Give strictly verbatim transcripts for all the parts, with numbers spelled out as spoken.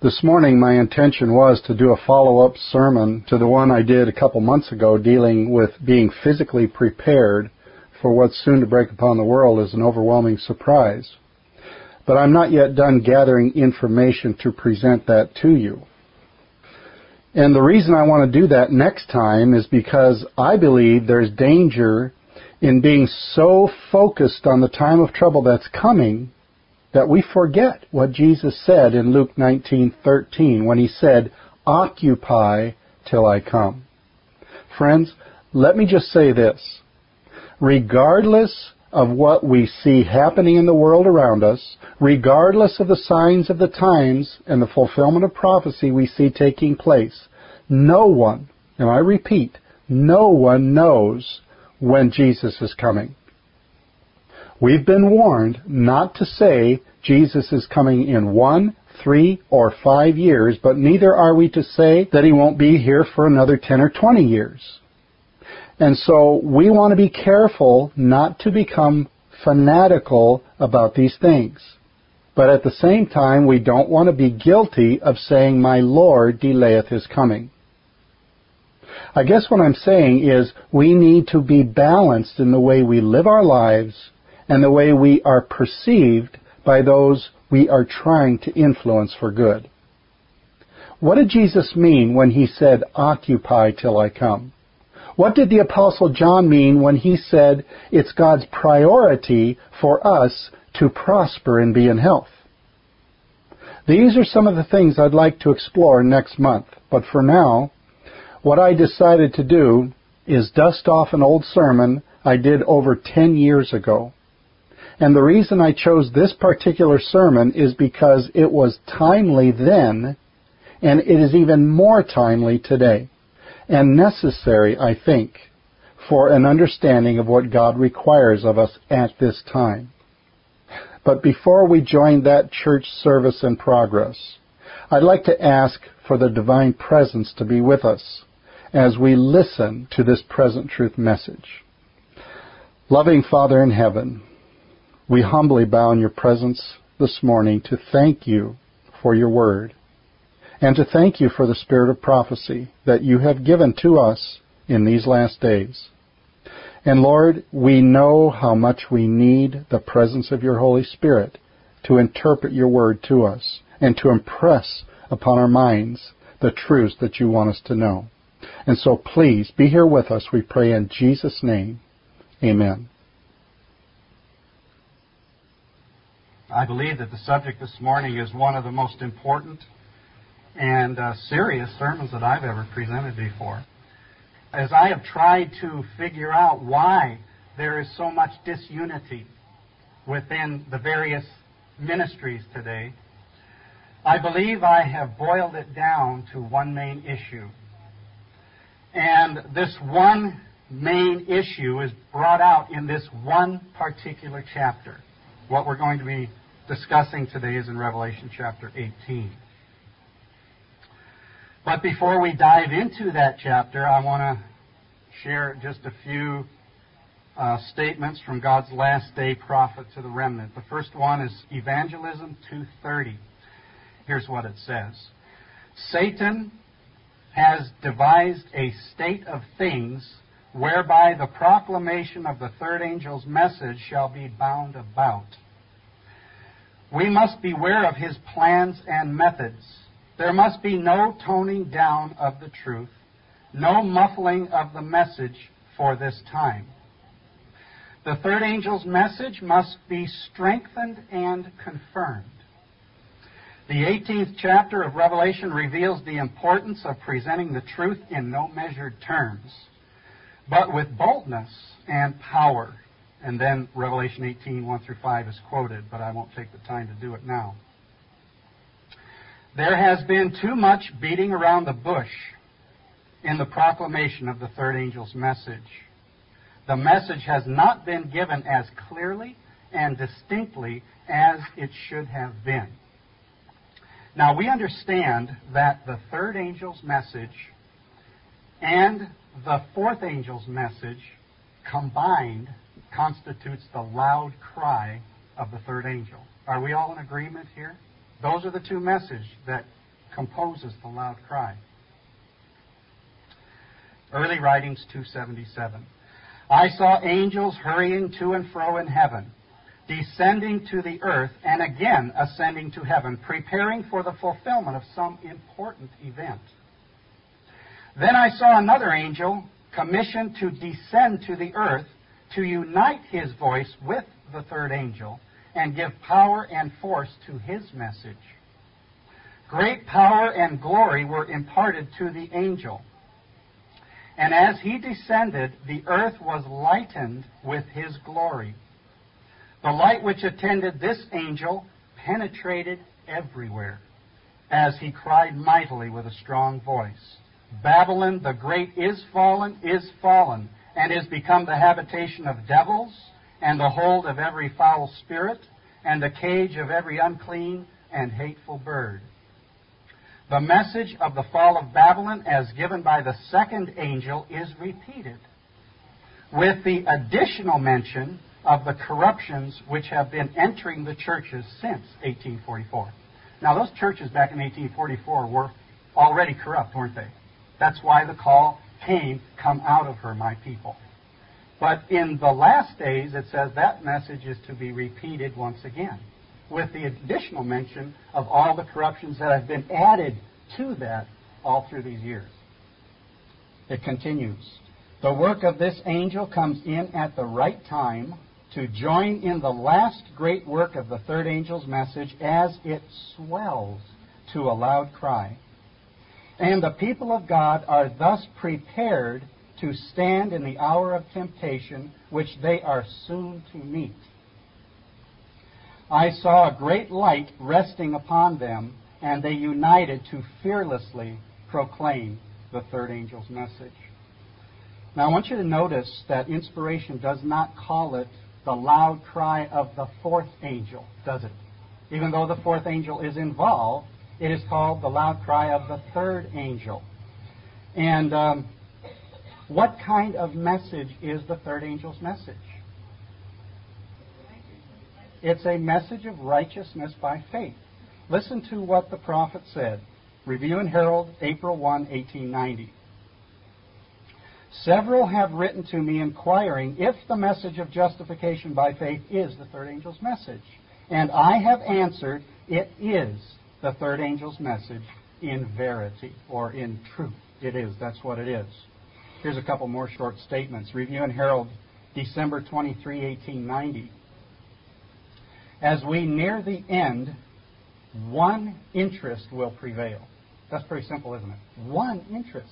This morning my intention was to do a follow-up sermon to the one I did a couple months ago dealing with being physically prepared for what's soon to break upon the world as an overwhelming surprise. But I'm not yet done gathering information to present that to you. And the reason I want to do that next time is because I believe there's danger in being so focused on the time of trouble that's coming that we forget what Jesus said in Luke nineteen thirteen when he said, "Occupy till I come." Friends, let me just say this. Regardless of what we see happening in the world around us, regardless of the signs of the times and the fulfillment of prophecy we see taking place, no one, and I repeat, no one knows when Jesus is coming. We've been warned not to say Jesus is coming in one, three, or five years, but neither are we to say that he won't be here for another ten or twenty years. And so we want to be careful not to become fanatical about these things. But at the same time, we don't want to be guilty of saying, "My Lord delayeth his coming." I guess what I'm saying is we need to be balanced in the way we live our lives and the way we are perceived by those we are trying to influence for good. What did Jesus mean when he said, "Occupy till I come"? What did the Apostle John mean when he said it's God's priority for us to prosper and be in health? These are some of the things I'd like to explore next month. But for now, what I decided to do is dust off an old sermon I did over ten years ago. And the reason I chose this particular sermon is because it was timely then, and it is even more timely today, and necessary, I think, for an understanding of what God requires of us at this time. But before we join that church service in progress, I'd like to ask for the divine presence to be with us as we listen to this present truth message. Loving Father in heaven, we humbly bow in your presence this morning to thank you for your word and to thank you for the spirit of prophecy that you have given to us in these last days. And Lord, we know how much we need the presence of your Holy Spirit to interpret your word to us and to impress upon our minds the truths that you want us to know. And so please be here with us, we pray in Jesus' name. Amen. I believe that the subject this morning is one of the most important and uh, serious sermons that I've ever presented before. As I have tried to figure out why there is so much disunity within the various ministries today, I believe I have boiled it down to one main issue. And this one main issue is brought out in this one particular chapter. What we're going to be discussing today is in Revelation chapter eighteen. But before we dive into that chapter, I want to share just a few uh, statements from God's last day prophet to the remnant. The first one is Evangelism two thirty. Here's what it says. Satan has devised a state of things whereby the proclamation of the third angel's message shall be bound about. We must beware of his plans and methods. There must be no toning down of the truth, no muffling of the message for this time. The third angel's message must be strengthened and confirmed. The eighteenth chapter of Revelation reveals the importance of presenting the truth in no measured terms, but with boldness and power. And then Revelation eighteen, one through five is quoted, but I won't take the time to do it now. There has been too much beating around the bush in the proclamation of the third angel's message. The message has not been given as clearly and distinctly as it should have been. Now, we understand that the third angel's message and the fourth angel's message combined constitutes the loud cry of the third angel. Are we all in agreement here? Those are the two messages that composes the loud cry. Early Writings two seventy-seven. I saw angels hurrying to and fro in heaven, descending to the earth, and again ascending to heaven, preparing for the fulfillment of some important event. Then I saw another angel commissioned to descend to the earth to unite his voice with the third angel and give power and force to his message. Great power and glory were imparted to the angel. And as he descended, the earth was lightened with his glory. The light which attended this angel penetrated everywhere, as he cried mightily with a strong voice, Babylon the great is fallen, is fallen, and is become the habitation of devils, and the hold of every foul spirit, and the cage of every unclean and hateful bird. The message of the fall of Babylon, as given by the second angel, is repeated, with the additional mention of the corruptions which have been entering the churches since eighteen forty-four. Now, those churches back in eighteen forty-four were already corrupt, weren't they? That's why the call came, come out of her, my people. But in the last days, it says that message is to be repeated once again, with the additional mention of all the corruptions that have been added to that all through these years. It continues. The work of this angel comes in at the right time to join in the last great work of the third angel's message as it swells to a loud cry. And the people of God are thus prepared to stand in the hour of temptation which they are soon to meet. I saw a great light resting upon them, and they united to fearlessly proclaim the third angel's message. Now I want you to notice that inspiration does not call it the loud cry of the fourth angel, does it? Even though the fourth angel is involved, it is called the loud cry of the third angel. And um, what kind of message is the third angel's message? It's a message of righteousness by faith. Listen to what the prophet said. Review and Herald, April first, eighteen ninety. Several have written to me inquiring if the message of justification by faith is the third angel's message. And I have answered, it is the third angel's message in verity, or in truth. It is. That's what it is. Here's a couple more short statements. Review and Herald, December twenty-third, eighteen ninety. As we near the end, one interest will prevail. That's pretty simple, isn't it? One interest.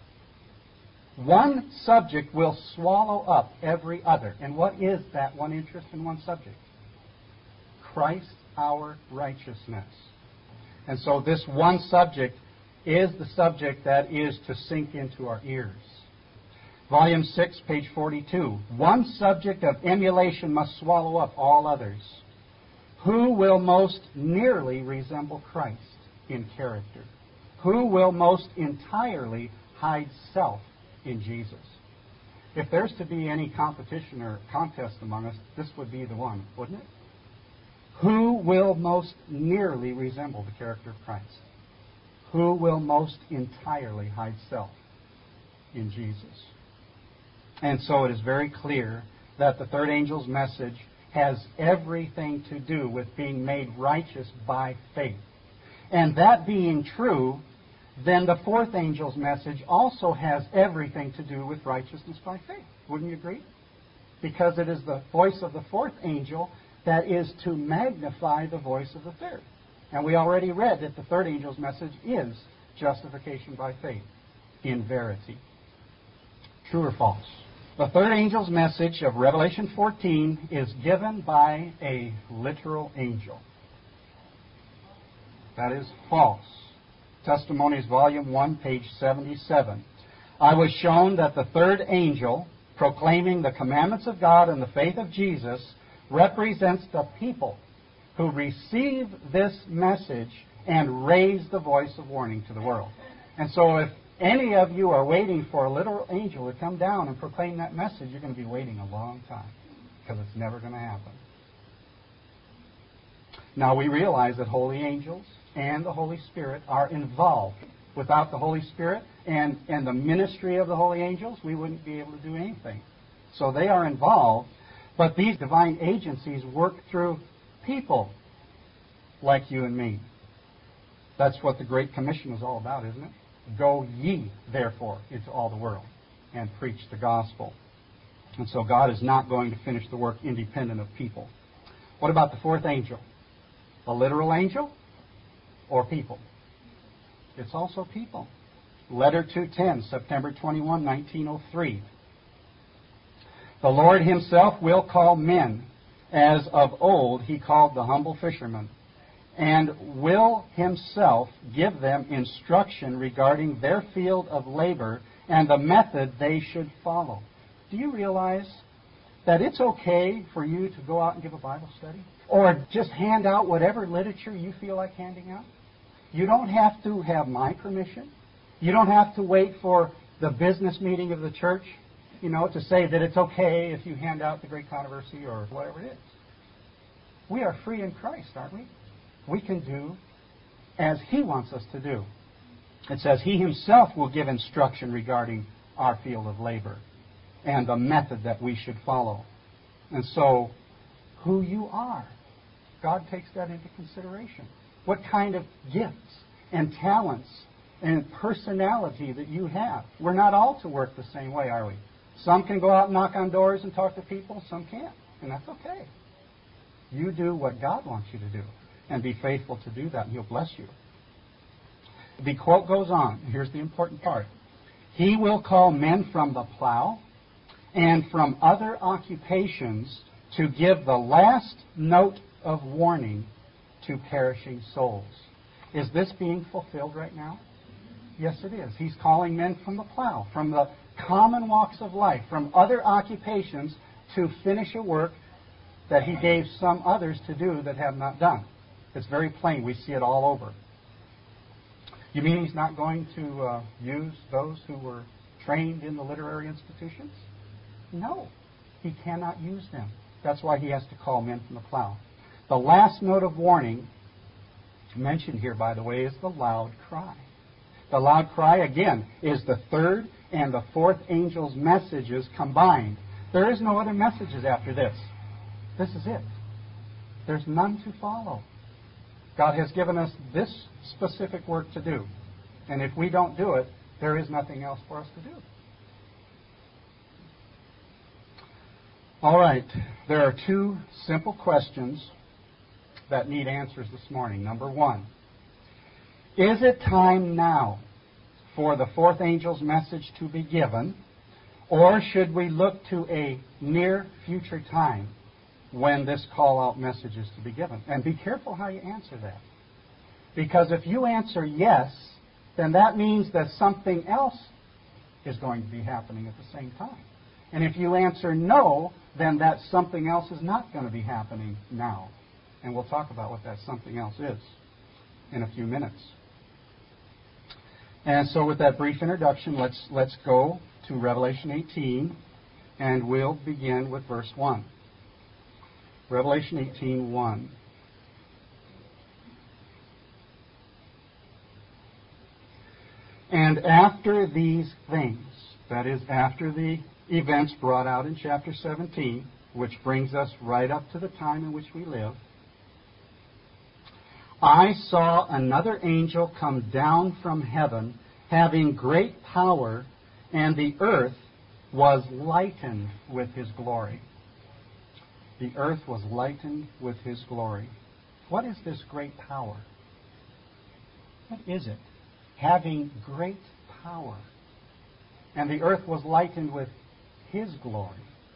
One subject will swallow up every other. And what is that one interest in one subject? Christ, our righteousness. And so this one subject is the subject that is to sink into our ears. Volume six, page forty-two. One subject of emulation must swallow up all others. Who will most nearly resemble Christ in character? Who will most entirely hide self in Jesus? If there's to be any competition or contest among us, this would be the one, wouldn't it? Who will most nearly resemble the character of Christ? Who will most entirely hide self in Jesus? And so it is very clear that the third angel's message has everything to do with being made righteous by faith. And that being true, then the fourth angel's message also has everything to do with righteousness by faith. Wouldn't you agree? Because it is the voice of the fourth angel that is to magnify the voice of the third. And we already read that the third angel's message is justification by faith in verity. True or false? The third angel's message of Revelation fourteen is given by a literal angel. That is false. Testimonies, Volume one, page seventy-seven. I was shown that the third angel, proclaiming the commandments of God and the faith of Jesus, represents the people who receive this message and raise the voice of warning to the world. And so if any of you are waiting for a literal angel to come down and proclaim that message, you're going to be waiting a long time, because it's never going to happen. Now we realize that holy angels and the Holy Spirit are involved. Without the Holy Spirit and, and the ministry of the holy angels, we wouldn't be able to do anything. So they are involved, but these divine agencies work through people like you and me. That's what the Great Commission was all about, isn't it? Go ye, therefore, into all the world and preach the gospel. And so God is not going to finish the work independent of people. What about the fourth angel? A literal angel or people? It's also people. Letter two ten, September twenty-first, nineteen oh three. The Lord himself will call men, as of old he called the humble fishermen, and will himself give them instruction regarding their field of labor and the method they should follow. Do you realize that it's okay for you to go out and give a Bible study? Or just hand out whatever literature you feel like handing out? You don't have to have my permission. You don't have to wait for the business meeting of the church, you know, to say that it's okay if you hand out the Great Controversy or whatever it is. We are free in Christ, aren't we? We can do as He wants us to do. It says He Himself will give instruction regarding our field of labor and the method that we should follow. And so, who you are, God takes that into consideration. What kind of gifts and talents and personality that you have. We're not all to work the same way, are we? Some can go out and knock on doors and talk to people, some can't. And that's okay. You do what God wants you to do. And be faithful to do that, and He'll bless you. The quote goes on. Here's the important part. He will call men from the plow and from other occupations to give the last note of warning to perishing souls. Is this being fulfilled right now? Yes, it is. He's calling men from the plow, from the common walks of life, from other occupations to finish a work that He gave some others to do that have not done. It's very plain. We see it all over. You mean He's not going to uh, use those who were trained in the literary institutions? No. He cannot use them. That's why He has to call men from the plow. The last note of warning mentioned here, by the way, is the loud cry. The loud cry, again, is the third and the fourth angel's messages combined. There is no other messages after this. This is it. There's none to follow. God has given us this specific work to do. And if we don't do it, there is nothing else for us to do. All right. There are two simple questions that need answers this morning. Number one, is it time now for the fourth angel's message to be given, or should we look to a near future time when this call-out message is to be given? And be careful how you answer that. Because if you answer yes, then that means that something else is going to be happening at the same time. And if you answer no, then that something else is not going to be happening now. And we'll talk about what that something else is in a few minutes. And so with that brief introduction, let's, let's go to Revelation eighteen, and we'll begin with verse one. Revelation eighteen, one. And after these things, that is, after the events brought out in chapter seventeen, which brings us right up to the time in which we live, I saw another angel come down from heaven, having great power, and the earth was lightened with his glory. The earth was lightened with his glory. What is this great power? What is it? Having great power. And the earth was lightened with his glory.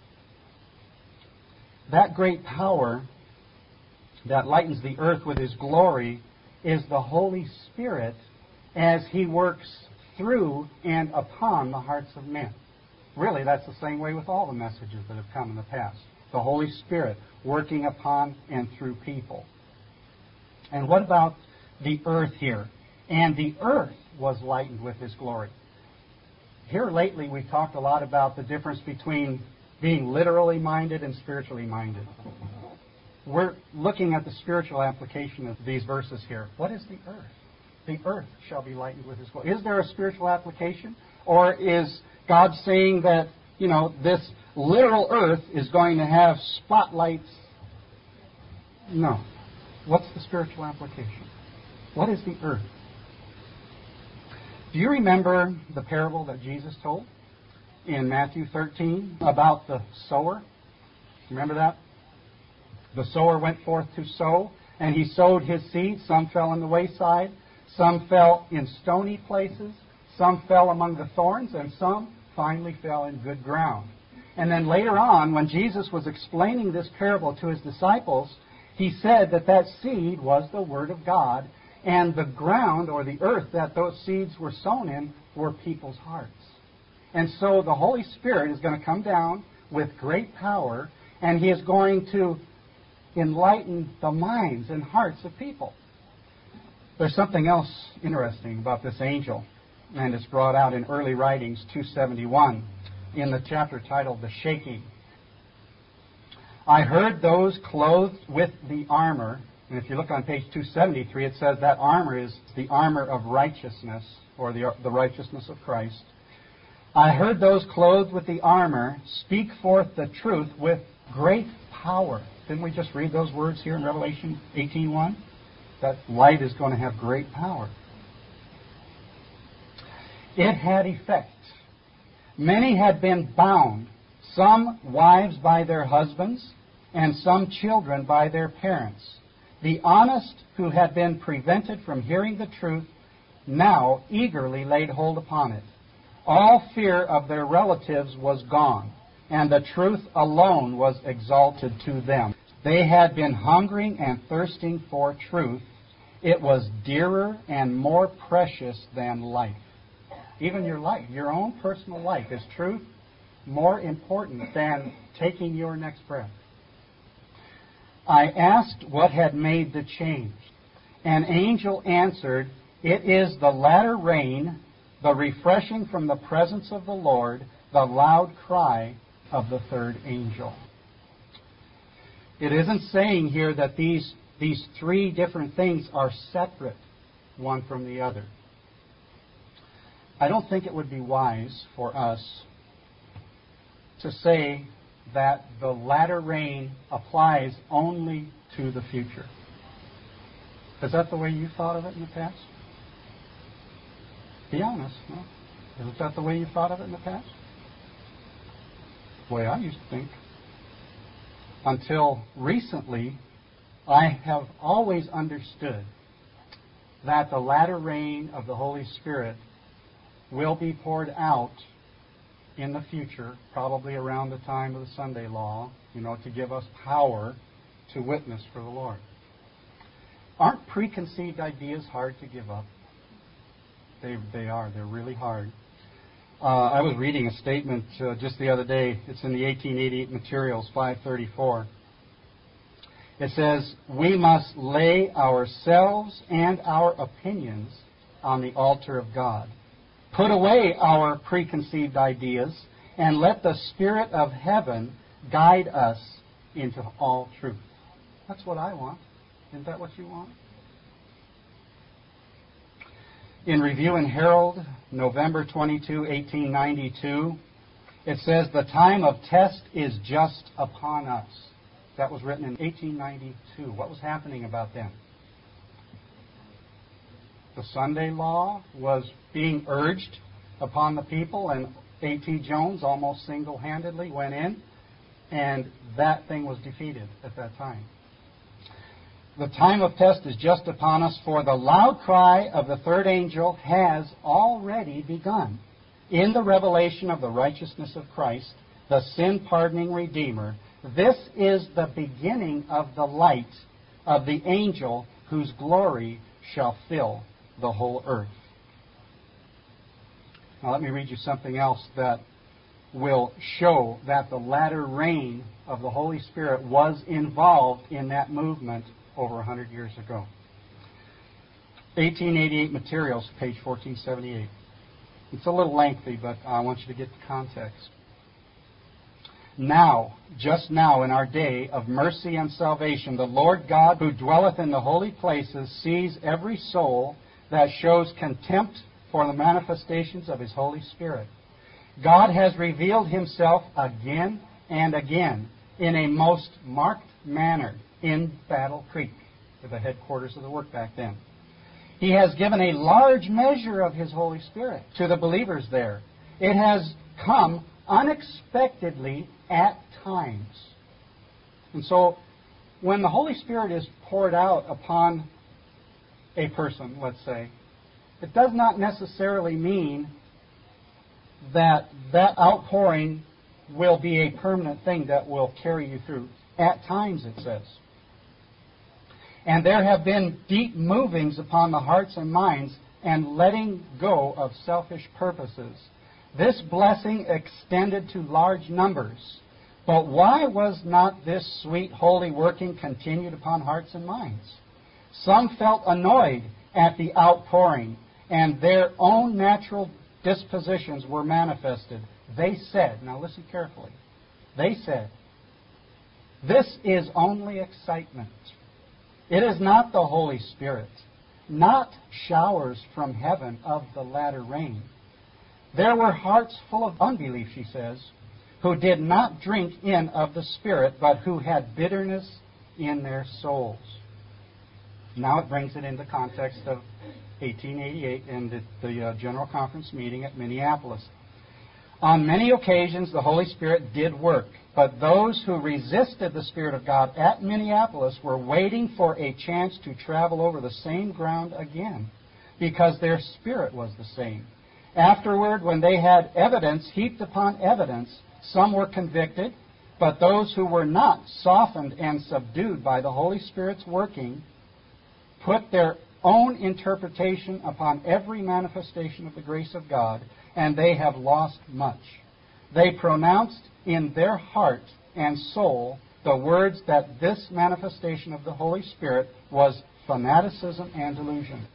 That great power that lightens the earth with his glory is the Holy Spirit as he works through and upon the hearts of men. Really, that's the same way with all the messages that have come in the past. The Holy Spirit working upon and through people. And what about the earth here? And the earth was lightened with his glory. Here lately we've talked a lot about the difference between being literally minded and spiritually minded. we're looking at the spiritual application of these verses here. What is the earth? The earth shall be lightened with His glory. Is there a spiritual application? Or is God saying that, you know, this literal earth is going to have spotlights? No. What's the spiritual application? What is the earth? Do you remember the parable that Jesus told in Matthew thirteen about the sower? Remember that? The sower went forth to sow, and he sowed his seed. Some fell on the wayside, some fell in stony places, some fell among the thorns, and some finally fell in good ground. And then later on, when Jesus was explaining this parable to His disciples, He said that that seed was the Word of God, and the ground or the earth that those seeds were sown in were people's hearts. And so the Holy Spirit is going to come down with great power, and He is going to enlighten the minds and hearts of people. There's something else interesting about this angel, and it's brought out in early writings two seventy-one in the chapter titled The Shaking. I heard those clothed with the armor, and if you look on page two seventy-three, it says that armor is the armor of righteousness, or the, the righteousness of Christ. I heard those clothed with the armor speak forth the truth with great power. Didn't we just read those words here in Revelation eighteen one? That light is going to have great power. It had effect. Many had been bound, some wives by their husbands, and some children by their parents. The honest who had been prevented from hearing the truth now eagerly laid hold upon it. All fear of their relatives was gone, and the truth alone was exalted to them. They had been hungering and thirsting for truth. It was dearer and more precious than life. Even your life, your own personal life, is truth more important than taking your next breath. I asked what had made the change. An angel answered, it is the latter rain, the refreshing from the presence of the Lord, the loud cry of the third angel. It isn't saying here that these, these three different things are separate, one from the other. I don't think it would be wise for us to say that the latter rain applies only to the future. Is that the way you thought of it in the past? Be honest, no? Is that the way you thought of it in the past? The way I used to think. Until recently, I have always understood that the latter rain of the Holy Spirit will be poured out in the future, probably around the time of the Sunday law, you know, to give us power to witness for the Lord. Aren't preconceived ideas hard to give up? They, they are. They're really hard. Uh, I was reading a statement uh, just the other day. It's in the eighteen eighty-eight Materials, five thirty-four. It says, we must lay ourselves and our opinions on the altar of God. Put away our preconceived ideas and let the Spirit of heaven guide us into all truth. That's what I want. Isn't that what you want? In Review and Herald, November twenty-second, eighteen ninety-two, it says, the time of test is just upon us. That was written in eighteen ninety-two. What was happening about then? The Sunday law was being urged upon the people, and A T Jones almost single-handedly went in, and that thing was defeated at that time. The time of test is just upon us, for the loud cry of the third angel has already begun. In the revelation of the righteousness of Christ, the sin-pardoning Redeemer, this is the beginning of the light of the angel whose glory shall fill the whole earth. Now let me read you something else that will show that the latter rain of the Holy Spirit was involved in that movement over one hundred years ago. eighteen eighty-eight Materials, page fourteen seventy-eight. It's a little lengthy, but I want you to get the context. Now, just now in our day of mercy and salvation, the Lord God who dwelleth in the holy places sees every soul that shows contempt for the manifestations of His Holy Spirit. God has revealed Himself again and again in a most marked manner in Battle Creek, the headquarters of the work back then. He has given a large measure of His Holy Spirit to the believers there. It has come unexpectedly at times. And so, when the Holy Spirit is poured out upon a person, let's say, it does not necessarily mean that that outpouring will be a permanent thing that will carry you through. At times, it says. And there have been deep movings upon the hearts and minds and letting go of selfish purposes. This blessing extended to large numbers. But why was not this sweet holy working continued upon hearts and minds? Some felt annoyed at the outpouring, and their own natural dispositions were manifested. They said, now listen carefully, they said, this is only excitement. It is not the Holy Spirit, not showers from heaven of the latter rain. There were hearts full of unbelief, she says, who did not drink in of the Spirit, but who had bitterness in their souls. Now it brings it into context of eighteen eighty-eight and the, the uh, General Conference meeting at Minneapolis. On many occasions, the Holy Spirit did work, but those who resisted the Spirit of God at Minneapolis were waiting for a chance to travel over the same ground again, because their spirit was the same. Afterward, when they had evidence heaped upon evidence, some were convicted, but those who were not softened and subdued by the Holy Spirit's working put their own interpretation upon every manifestation of the grace of God, and they have lost much. They pronounced in their heart and soul the words that this manifestation of the Holy Spirit was fanaticism and delusion.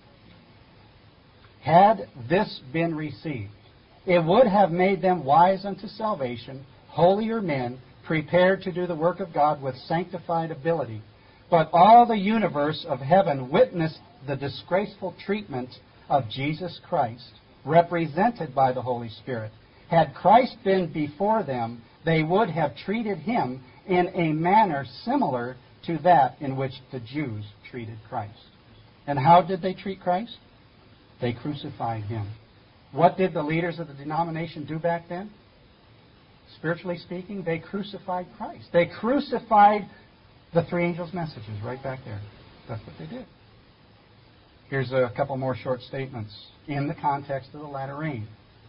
Had this been received, it would have made them wise unto salvation, holier men, prepared to do the work of God with sanctified ability. But all the universe of heaven witnessed the disgraceful treatment of Jesus Christ, represented by the Holy Spirit. Had Christ been before them, they would have treated Him in a manner similar to that in which the Jews treated Christ. And how did they treat Christ? They crucified Him. What did the leaders of the denomination do back then? Spiritually speaking, they crucified Christ. They crucified the three angels' messages right back there. That's what they did. Here's a couple more short statements in the context of the latter rain.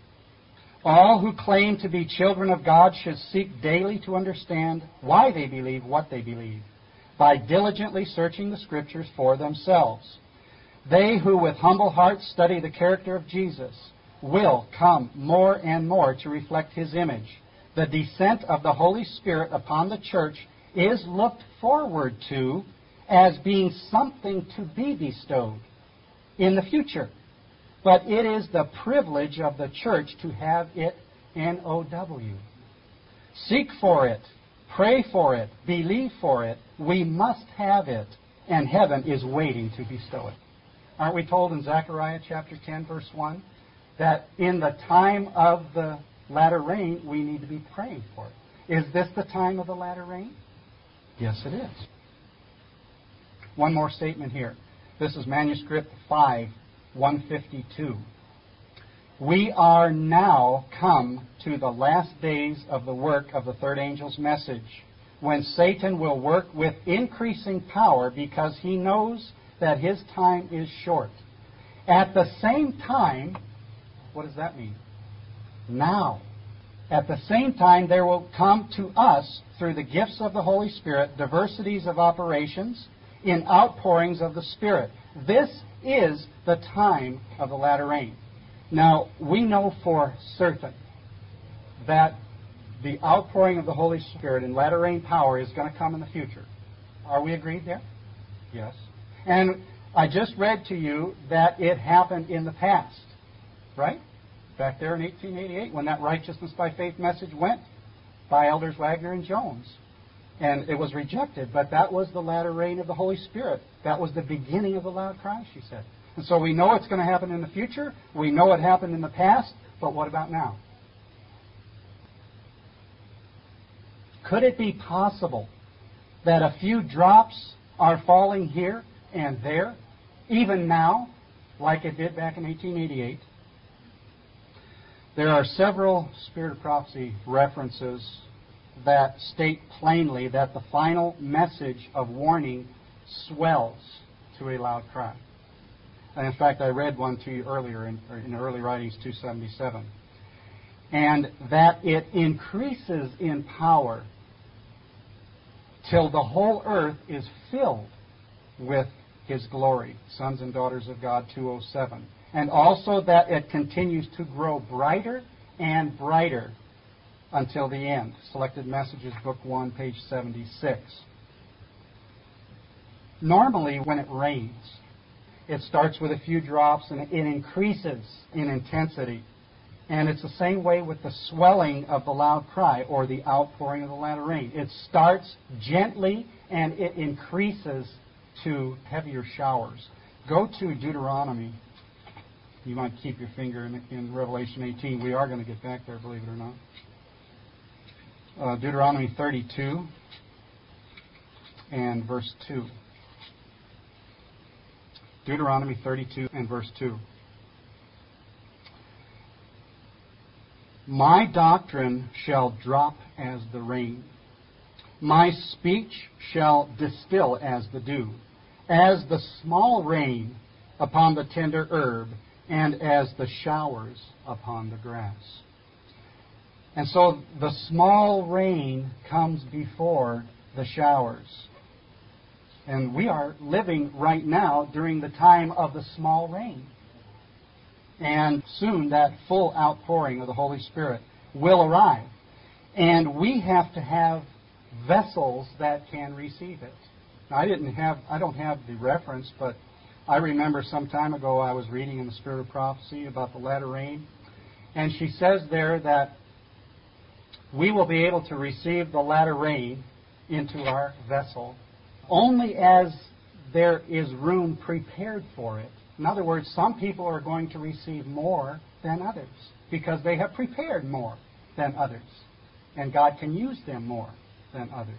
All who claim to be children of God should seek daily to understand why they believe what they believe, by diligently searching the Scriptures for themselves. They who with humble hearts study the character of Jesus will come more and more to reflect His image. The descent of the Holy Spirit upon the church is looked forward to as being something to be bestowed in the future. But it is the privilege of the church to have it N O W. Seek for it, pray for it, believe for it. We must have it, and heaven is waiting to bestow it. Aren't we told in Zechariah chapter ten, verse one, that in the time of the latter rain, we need to be praying for it? Is this the time of the latter rain? Yes, it is. One more statement here. This is manuscript five, one fifty-two. We are now come to the last days of the work of the third angel's message, when Satan will work with increasing power because he knows that his time is short. At the same time, what does that mean? Now. At the same time, there will come to us, through the gifts of the Holy Spirit, diversities of operations in outpourings of the Spirit. This is the time of the latter rain. Now, we know for certain that the outpouring of the Holy Spirit in latter rain power is going to come in the future. Are we agreed there? Yes. And I just read to you that it happened in the past, right? Back there in eighteen eighty-eight, when that righteousness by faith message went by Elders Wagner and Jones. And it was rejected, but that was the latter rain of the Holy Spirit. That was the beginning of the loud cry, she said. And so we know it's going to happen in the future. We know it happened in the past, but what about now? Could it be possible that a few drops are falling here and there, even now, like it did back in eighteen eighty-eight? There are several Spirit of Prophecy references that state plainly that the final message of warning swells to a loud cry. And in fact, I read one to you earlier in, in Early Writings two seventy-seven. And that it increases in power till the whole earth is filled with His glory. Sons and Daughters of God two oh seven. And also that it continues to grow brighter and brighter until the end. Selected Messages, Book one, page seventy-six. Normally, when it rains, it starts with a few drops and it increases in intensity. And it's the same way with the swelling of the loud cry or the outpouring of the latter rain. It starts gently and it increases to heavier showers. Go to Deuteronomy. You might keep your finger in, in Revelation eighteen. We are going to get back there, believe it or not. Uh, Deuteronomy thirty-two and verse two. Deuteronomy thirty-two and verse two. My doctrine shall drop as the rain. My speech shall distill as the dew, as the small rain upon the tender herb, and as the showers upon the grass. And so the small rain comes before the showers. And we are living right now during the time of the small rain. And soon that full outpouring of the Holy Spirit will arrive. And we have to have vessels that can receive it. Now, I didn't have, I don't have the reference, but I remember some time ago I was reading in the Spirit of Prophecy about the latter rain. And she says there that we will be able to receive the latter rain into our vessel only as there is room prepared for it. In other words, some people are going to receive more than others because they have prepared more than others. And God can use them more than others.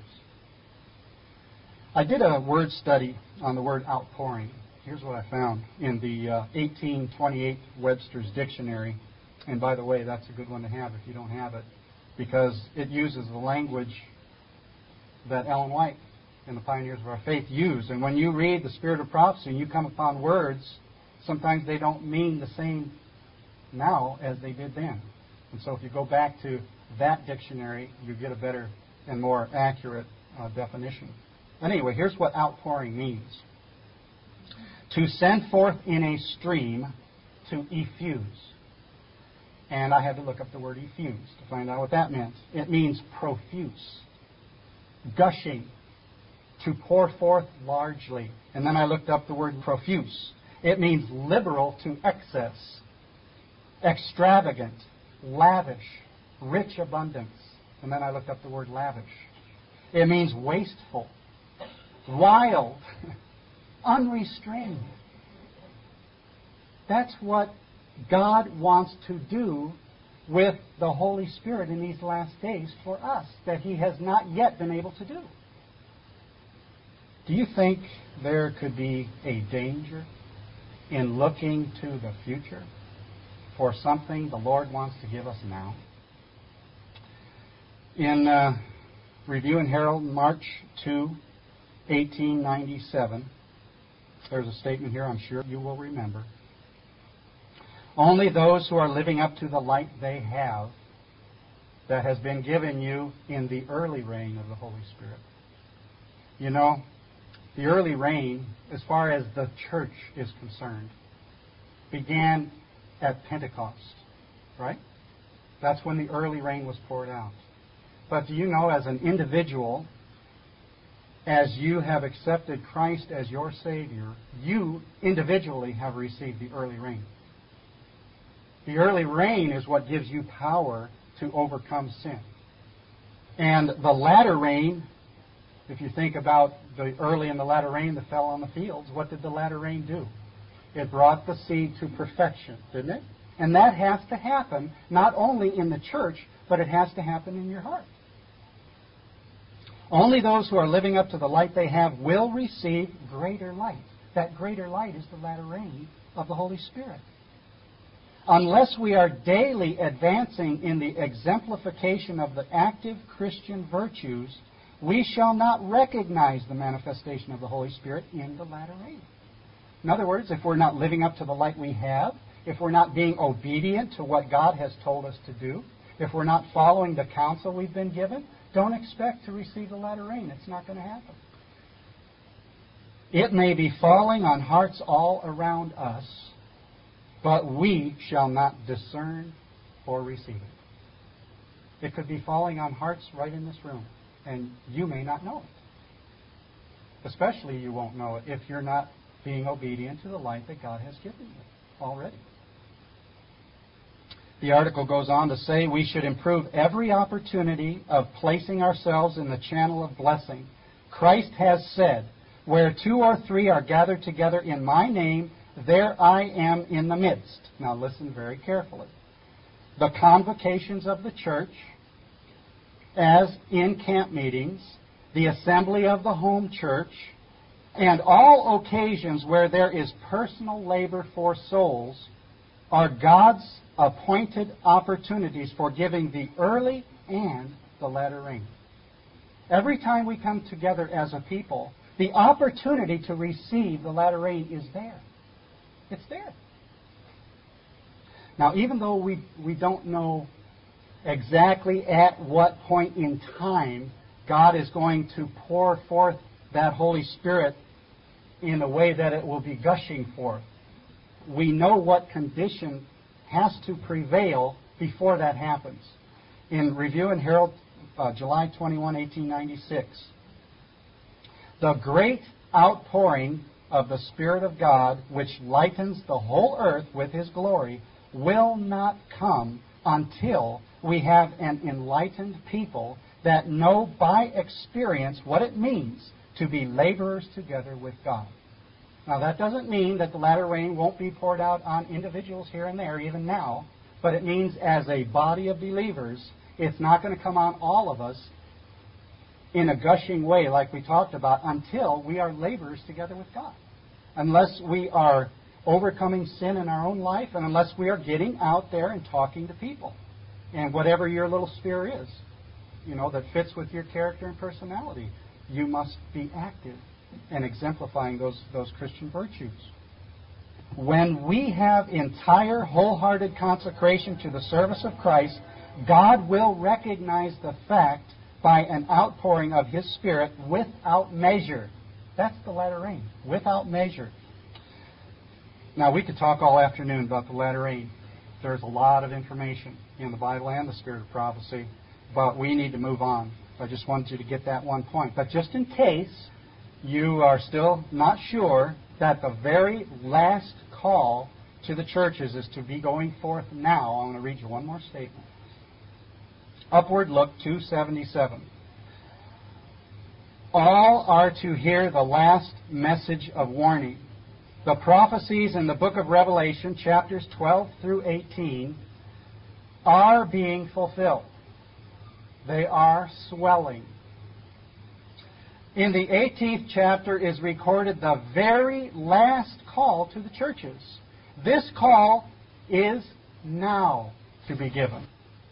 I did a word study on the word outpouring. Here's what I found in the uh, eighteen twenty-eight Webster's Dictionary. And by the way, that's a good one to have if you don't have it, because it uses the language that Ellen White and the Pioneers of Our Faith use. And when you read the Spirit of Prophecy and you come upon words, sometimes they don't mean the same now as they did then. And so if you go back to that dictionary, you get a better and more accurate uh, definition. But anyway, here's what outpouring means. To send forth in a stream, to effuse. And I had to look up the word effuse to find out what that meant. It means profuse, gushing, to pour forth largely. And then I looked up the word profuse. It means liberal to excess, extravagant, lavish, rich abundance. And then I looked up the word lavish. It means wasteful, wild, unrestrained. That's what God wants to do with the Holy Spirit in these last days for us, that He has not yet been able to do. Do you think there could be a danger in looking to the future for something the Lord wants to give us now? In uh, Review and Herald, March second, eighteen ninety-seven, there's a statement here I'm sure you will remember. Only those who are living up to the light they have that has been given you in the early reign of the Holy Spirit. You know, the early reign, as far as the church is concerned, began at Pentecost, right? That's when the early rain was poured out. But do you know, as an individual, as you have accepted Christ as your Savior, you individually have received the early rain. The early rain is what gives you power to overcome sin. And the latter rain, if you think about the early and the latter rain that fell on the fields, what did the latter rain do? It brought the seed to perfection, didn't it? And that has to happen not only in the church, but it has to happen in your heart. Only those who are living up to the light they have will receive greater light. That greater light is the latter rain of the Holy Spirit. Unless we are daily advancing in the exemplification of the active Christian virtues, we shall not recognize the manifestation of the Holy Spirit in the latter rain. In other words, if we're not living up to the light we have, if we're not being obedient to what God has told us to do, if we're not following the counsel we've been given, don't expect to receive the latter rain. It's not going to happen. It may be falling on hearts all around us, but we shall not discern or receive it. It could be falling on hearts right in this room, and you may not know it. Especially you won't know it if you're not being obedient to the light that God has given you already. The article goes on to say we should improve every opportunity of placing ourselves in the channel of blessing. Christ has said, "Where two or three are gathered together in my name, there I am in the midst." Now listen very carefully. The convocations of the church, as in camp meetings, the assembly of the home church, and all occasions where there is personal labor for souls are God's appointed opportunities for giving the early and the latter rain. Every time we come together as a people, the opportunity to receive the latter rain is there. It's there. Now, even though we, we don't know exactly at what point in time God is going to pour forth that Holy Spirit in a way that it will be gushing forth, we know what condition has to prevail before that happens. In Review and Herald, uh, July twenty-first, eighteen ninety-six, the great outpouring of the Spirit of God, which lightens the whole earth with His glory, will not come until we have an enlightened people that know by experience what it means to be laborers together with God. Now, that doesn't mean that the latter rain won't be poured out on individuals here and there, even now, but it means as a body of believers, it's not going to come on all of us in a gushing way like we talked about until we are laborers together with God. Unless we are overcoming sin in our own life and unless we are getting out there and talking to people. And whatever your little sphere is, you know, that fits with your character and personality, you must be active and exemplifying those, those Christian virtues. When we have entire, wholehearted consecration to the service of Christ, God will recognize the fact by an outpouring of His Spirit without measure. That's the latter rain, without measure. Now, we could talk all afternoon about the latter rain. There's a lot of information in the Bible and the Spirit of prophecy, but we need to move on. I just wanted you to get that one point. But just in case you are still not sure that the very last call to the churches is to be going forth now, I'm going to read you one more statement. Upward Look two seventy-seven. All are to hear the last message of warning. The prophecies in the book of Revelation, chapters twelve through eighteen, are being fulfilled. They are swelling. In the eighteenth chapter is recorded the very last call to the churches. This call is now to be given.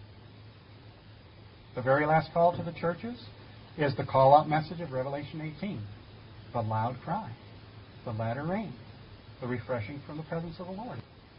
The very last call to the churches is the call-out message of Revelation eighteen. The loud cry, the latter rain, the refreshing from the presence of the Lord.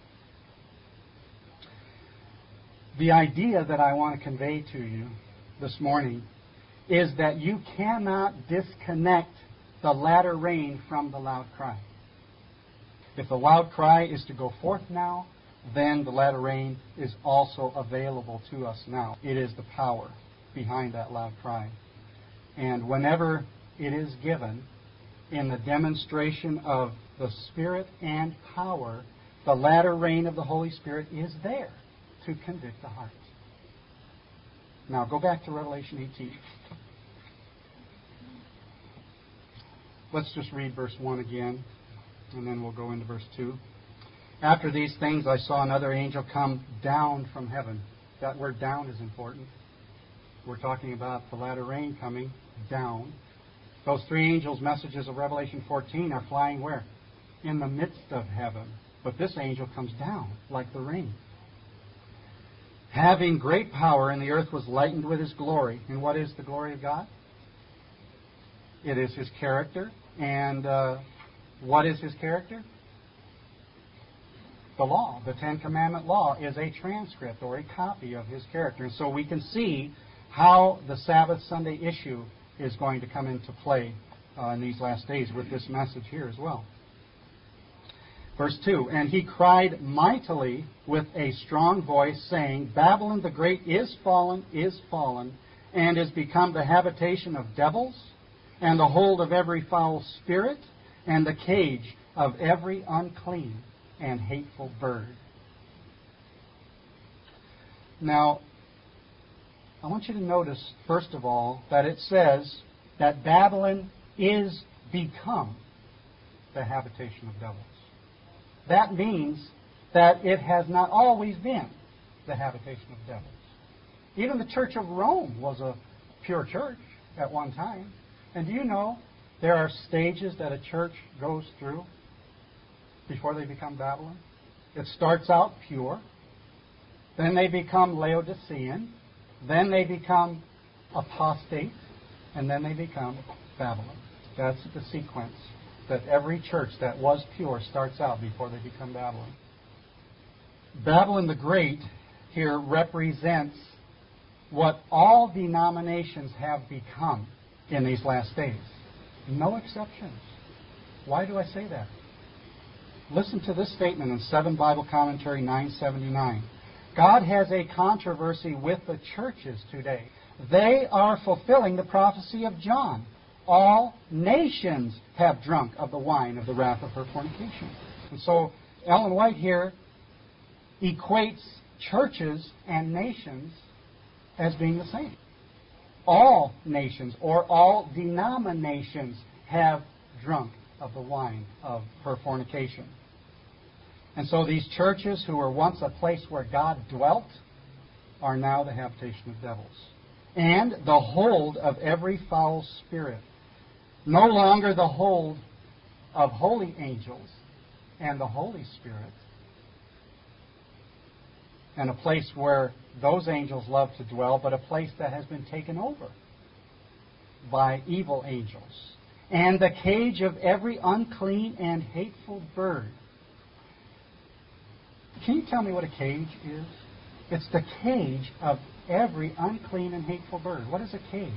The idea that I want to convey to you this morning is that you cannot disconnect the latter rain from the loud cry. If the loud cry is to go forth now, then the latter rain is also available to us now. It is the power behind that loud cry. And whenever it is given in the demonstration of the Spirit and power, the latter rain of the Holy Spirit is there to convict the heart. Now go back to Revelation eighteen. Let's just read verse one again, and then we'll go into verse two. After these things I saw another angel come down from heaven. That word down is important. We're talking about the latter rain coming down. Those three angels' messages of Revelation fourteen are flying where? In the midst of heaven. But this angel comes down like the rain. Having great power, and the earth was lightened with His glory. And what is the glory of God? It is His character. And uh, what is His character? The law. The Ten Commandment law is a transcript or a copy of His character. And so we can see how the Sabbath Sunday issue is going to come into play uh, in these last days with this message here as well. Verse two, and he cried mightily with a strong voice, saying, Babylon the Great is fallen, is fallen, and is become the habitation of devils, and the hold of every foul spirit, and the cage of every unclean and hateful bird. Now, I want you to notice, first of all, that it says that Babylon is become the habitation of devils. That means that it has not always been the habitation of devils. Even the Church of Rome was a pure church at one time. And do you know there are stages that a church goes through before they become Babylon? It starts out pure. Then they become Laodicean. Then they become apostate. And then they become Babylon. That's the sequence that every church that was pure starts out before they become Babylon. Babylon the Great here represents what all denominations have become in these last days. No exceptions. Why do I say that? Listen to this statement in seven Bible Commentary nine seventy-nine. God has a controversy with the churches today. They are fulfilling the prophecy of John. All nations have drunk of the wine of the wrath of her fornication. And so Ellen White here equates churches and nations as being the same. All nations or all denominations have drunk of the wine of her fornication. And so these churches who were once a place where God dwelt are now the habitation of devils. And the hold of every foul spirit. No longer the hold of holy angels and the Holy Spirit. And a place where those angels love to dwell, but a place that has been taken over by evil angels. And the cage of every unclean and hateful bird. Can you tell me what a cage is? It's the cage of every unclean and hateful bird. What is a cage?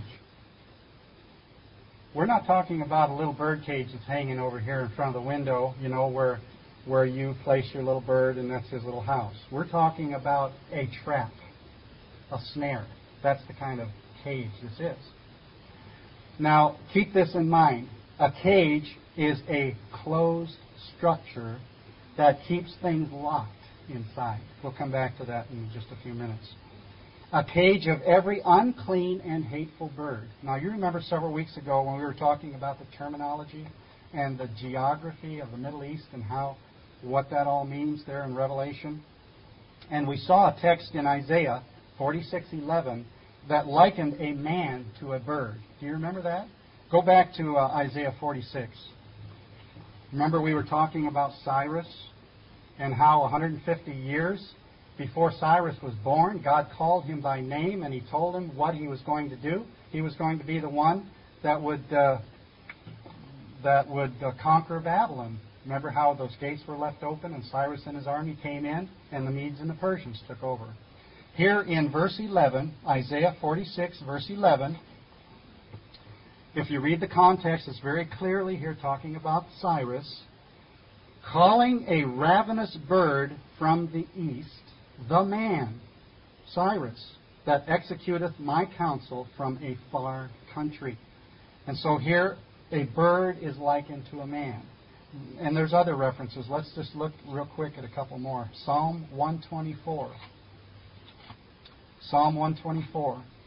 We're not talking about a little bird cage that's hanging over here in front of the window, you know, where where you place your little bird and that's his little house. We're talking about a trap, a snare. That's the kind of cage this is. Now, keep this in mind. A cage is a closed structure that keeps things locked inside. We'll come back to that in just a few minutes. A cage of every unclean and hateful bird. Now, you remember several weeks ago when we were talking about the terminology and the geography of the Middle East and how what that all means there in Revelation. And we saw a text in Isaiah forty-six eleven that likened a man to a bird. Do you remember that? Go back to uh, Isaiah forty-six. Remember we were talking about Cyrus and how one hundred fifty years before Cyrus was born, God called him by name and He told him what he was going to do. He was going to be the one that would uh, that would uh, conquer Babylon. Remember how those gates were left open and Cyrus and his army came in and the Medes and the Persians took over. Here in verse eleven, Isaiah forty-six, verse eleven, if you read the context, it's very clearly here talking about Cyrus, calling a ravenous bird from the east, the man, Cyrus, that executeth my counsel from a far country. And so here, a bird is likened to a man. And there's other references. Let's just look real quick at a couple more. Psalm one twenty-four. Psalm one twenty-four.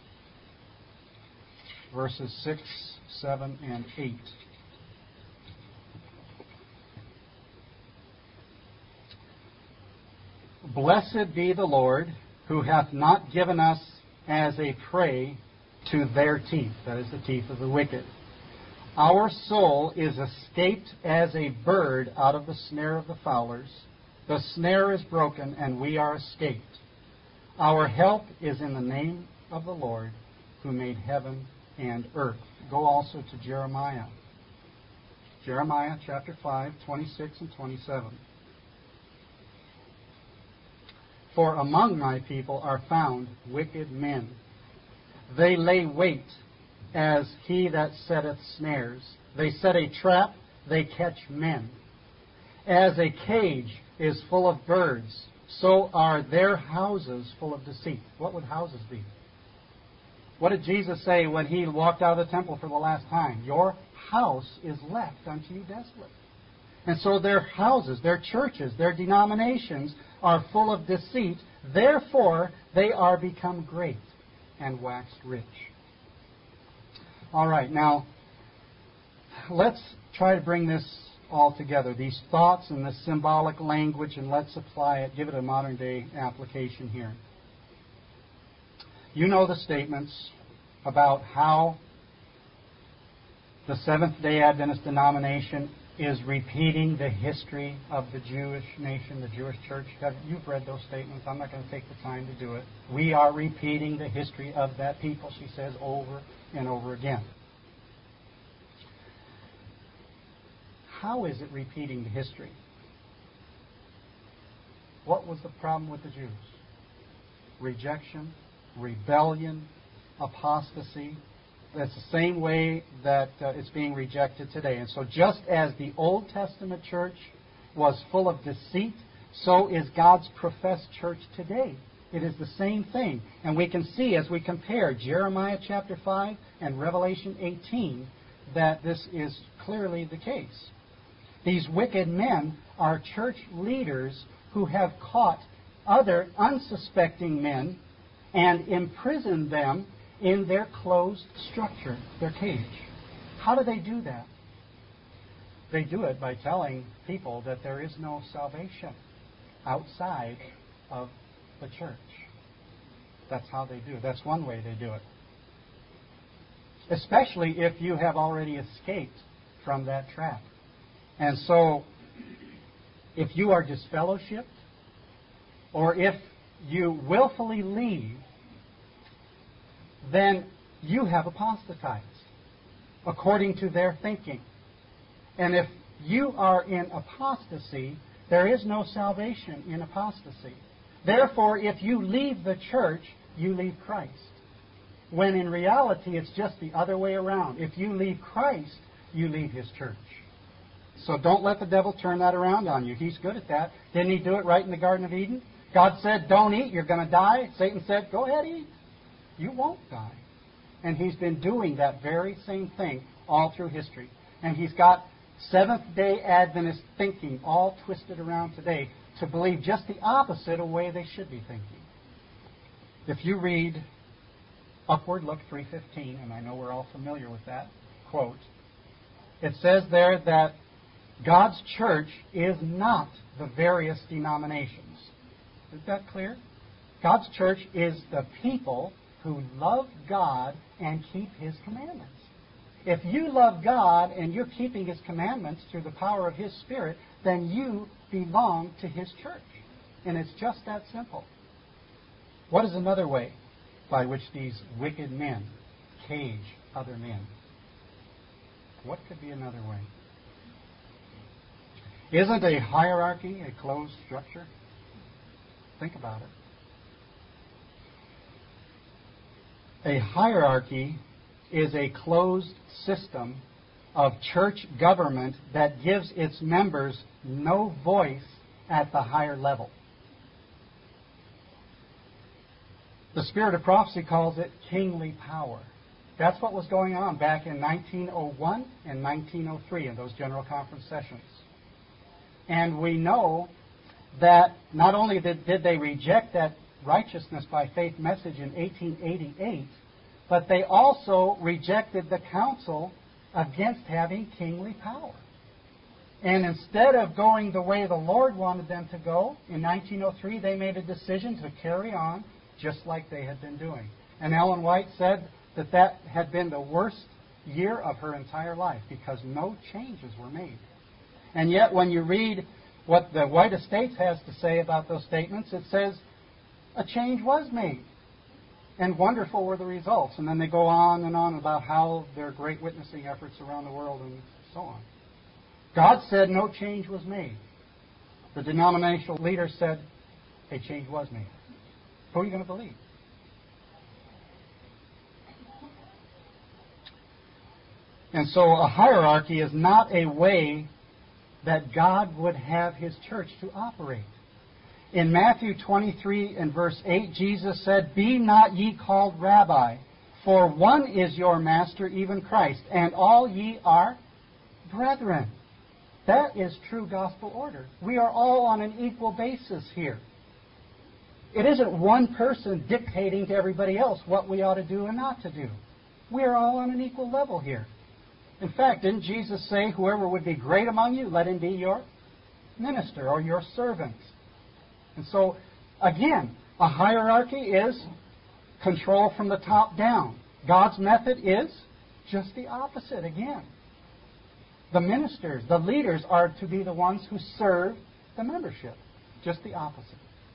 verses six, seven, and eight. Blessed be the Lord, who hath not given us as a prey to their teeth, that is the teeth of the wicked. Our soul is escaped as a bird out of the snare of the fowlers. The snare is broken, and we are escaped. Our help is in the name of the Lord, who made heaven and earth. Go also to Jeremiah. Jeremiah chapter five, twenty-six and twenty-seven. For among my people are found wicked men. They lay wait as he that setteth snares. They set a trap, they catch men. As a cage is full of birds, so are their houses full of deceit. What would houses be? What did Jesus say when he walked out of the temple for the last time? Your house is left unto you desolate. And so their houses, their churches, their denominations are full of deceit. Therefore, they are become great and waxed rich. All right, now, let's try to bring this all together, these thoughts and this symbolic language, and let's apply it, give it a modern-day application here. You know the statements about how the Seventh-day Adventist denomination is repeating the history of the Jewish nation, the Jewish church. You've read those statements. I'm not going to take the time to do it. We are repeating the history of that people, she says, over and over again. How is it repeating the history? What was the problem with the Jews? Rejection, rebellion, apostasy. That's the same way that uh, it's being rejected today. And so just as the Old Testament church was full of deceit, so is God's professed church today. It is the same thing. And we can see as we compare Jeremiah chapter five and Revelation eighteen that this is clearly the case. These wicked men are church leaders who have caught other unsuspecting men and imprisoned them in their closed structure, their cage. How do they do that? They do it by telling people that there is no salvation outside of the church. That's how they do it. That's one way they do it. Especially if you have already escaped from that trap. And so, if you are disfellowshipped, or if you willfully leave, then you have apostatized, according to their thinking. And if you are in apostasy, there is no salvation in apostasy. Therefore, if you leave the church, you leave Christ. When in reality, it's just the other way around. If you leave Christ, you leave His church. So don't let the devil turn that around on you. He's good at that. Didn't he do it right in the Garden of Eden? God said, don't eat, you're going to die. Satan said, go ahead, eat. You won't die. And he's been doing that very same thing all through history. And he's got Seventh-day Adventist thinking all twisted around today to believe just the opposite of the way they should be thinking. If you read Upward Look three fifteen, and I know we're all familiar with that quote, it says there that God's church is not the various denominations. Is that clear? God's church is the people who love God and keep His commandments. If you love God and you're keeping His commandments through the power of His Spirit, then you belong to His church. And it's just that simple. What is another way by which these wicked men cage other men? What could be another way? Isn't a hierarchy a closed structure? Think about it. A hierarchy is a closed system of church government that gives its members no voice at the higher level. The Spirit of Prophecy calls it kingly power. That's what was going on back in nineteen oh one and nineteen oh three in those General Conference sessions. And we know that not only did, did they reject that righteousness by faith message in eighteen eighty-eight, but they also rejected the counsel against having kingly power. And instead of going the way the Lord wanted them to go, in nineteen oh three they made a decision to carry on just like they had been doing. And Ellen White said that that had been the worst year of her entire life because no changes were made. And yet when you read what the White Estates has to say about those statements, it says a change was made. And wonderful were the results. And then they go on and on about how there are great witnessing efforts around the world and so on. God said no change was made. The denominational leader said a change was made. Who are you going to believe? And so a hierarchy is not a way that God would have His church to operate. In Matthew twenty-three and verse eight, Jesus said, "Be not ye called Rabbi, for one is your master, even Christ, and all ye are brethren." That is true gospel order. We are all on an equal basis here. It isn't one person dictating to everybody else what we ought to do and not to do. We are all on an equal level here. In fact, didn't Jesus say, whoever would be great among you, let him be your minister or your servant? And so, again, a hierarchy is control from the top down. God's method is just the opposite again. The ministers, the leaders, are to be the ones who serve the membership. Just the opposite.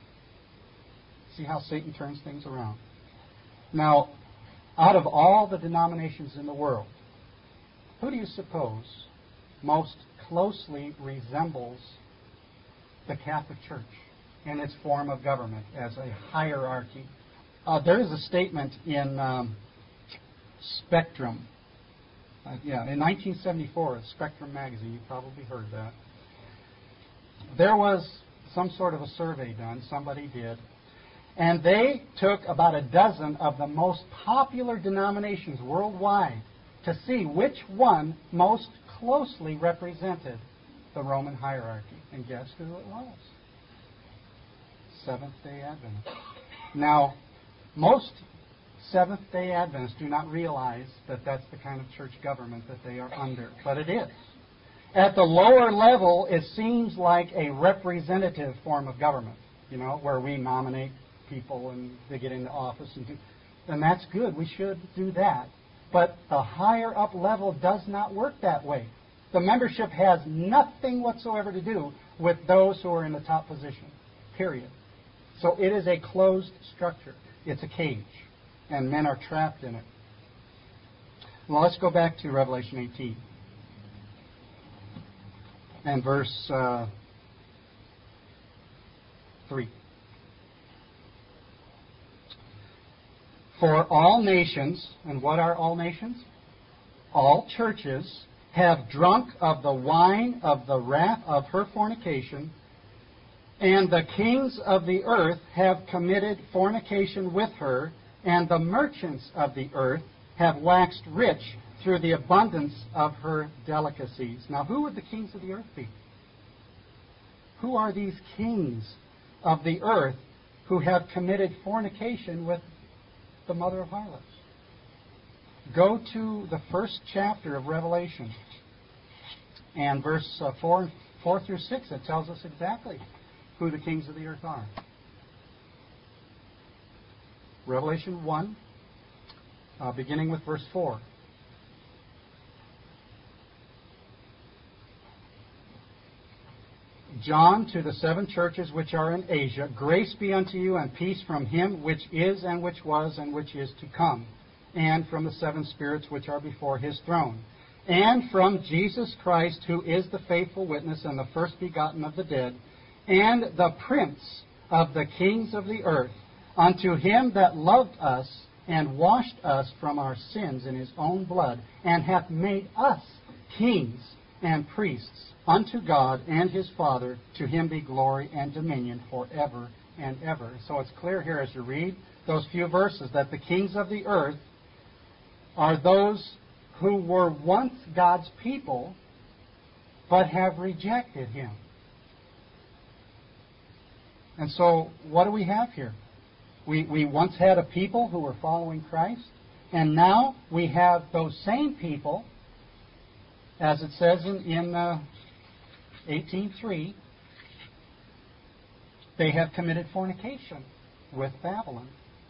See how Satan turns things around. Now, out of all the denominations in the world, who do you suppose most closely resembles the Catholic Church in its form of government as a hierarchy? Uh, there is a statement in um, Spectrum. Uh, yeah, in nineteen seventy-four, Spectrum magazine, you probably heard that. There was some sort of a survey done, somebody did, and they took about a dozen of the most popular denominations worldwide to see which one most closely represented the Roman hierarchy. And guess who it was? Seventh-day Adventists. Now, most Seventh-day Adventists do not realize that that's the kind of church government that they are under, but it is. At the lower level, it seems like a representative form of government, you know, where we nominate people and they get into office, and do, and that's good. We should do that. But the higher up level does not work that way. The membership has nothing whatsoever to do with those who are in the top position, period. So it is a closed structure. It's a cage. And men are trapped in it. Well, let's go back to Revelation eighteen. And verse uh, three. For all nations, and what are all nations? All churches have drunk of the wine of the wrath of her fornication, and the kings of the earth have committed fornication with her, and the merchants of the earth have waxed rich through the abundance of her delicacies. Now, who would the kings of the earth be? Who are these kings of the earth who have committed fornication with the mother of harlots? Go to the first chapter of Revelation, and verse uh, four, four through six, it tells us exactly who the kings of the earth are. Revelation one, uh, beginning with verse four. John, to the seven churches which are in Asia, grace be unto you and peace from him which is and which was and which is to come, and from the seven spirits which are before his throne, and from Jesus Christ, who is the faithful witness and the first begotten of the dead, and the prince of the kings of the earth, unto him that loved us and washed us from our sins in his own blood, and hath made us kings and priests unto God and his Father. To him be glory and dominion forever and ever. So it's clear here as you read those few verses that the kings of the earth are those who were once God's people but have rejected him. And so what do we have here? We, we once had a people who were following Christ, And now we have those same people, as it says in, in uh, eighteen three, they have committed fornication with Babylon.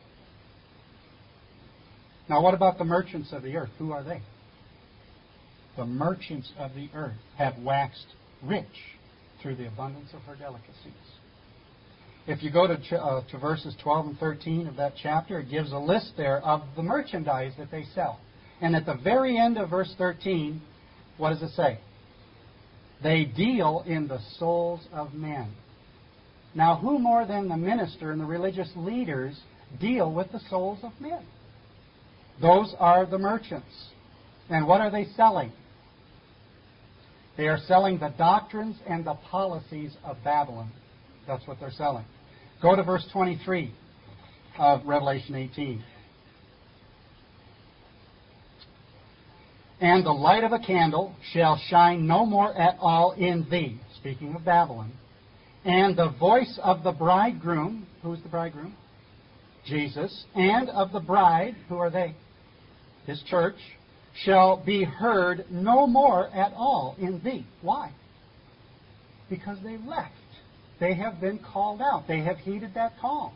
Now what about the merchants of the earth? Who are they? The merchants of the earth have waxed rich through the abundance of her delicacies. If you go to, ch- uh, to verses twelve and thirteen of that chapter, it gives a list there of the merchandise that they sell. And at the very end of verse thirteen, what does it say? They deal in the souls of men. Now, who more than the minister and the religious leaders deal with the souls of men? Those are the merchants. And what are they selling? They are selling the doctrines and the policies of Babylon. That's what they're selling. Go to verse twenty-three of Revelation eighteen. And the light of a candle shall shine no more at all in thee, speaking of Babylon. And the voice of the bridegroom, who's the bridegroom? Jesus. And of the bride, who are they? His church, shall be heard no more at all in thee. Why? Because they left. They have been called out. They have heeded that call.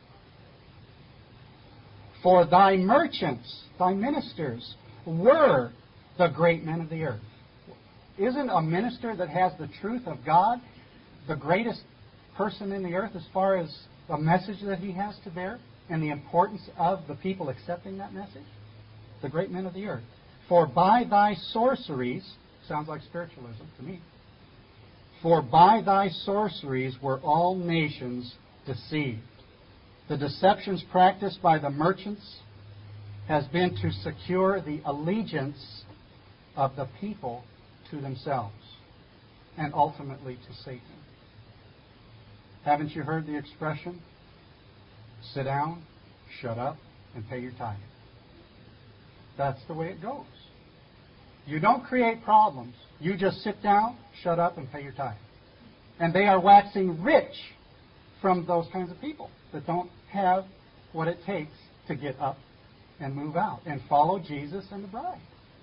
For thy merchants, thy ministers, were the great men of the earth. Isn't a minister that has the truth of God the greatest person in the earth as far as the message that he has to bear and the importance of the people accepting that message? The great men of the earth. For by thy sorceries, sounds like spiritualism to me, for by thy sorceries were all nations deceived. The deceptions practiced by the merchants has been to secure the allegiance of the people to themselves and ultimately to Satan. Haven't you heard the expression, sit down, shut up, and pay your tithe? That's the way it goes. You don't create problems. You just sit down, shut up, and pay your tithe. And they are waxing rich from those kinds of people that don't have what it takes to get up and move out and follow Jesus and the bride.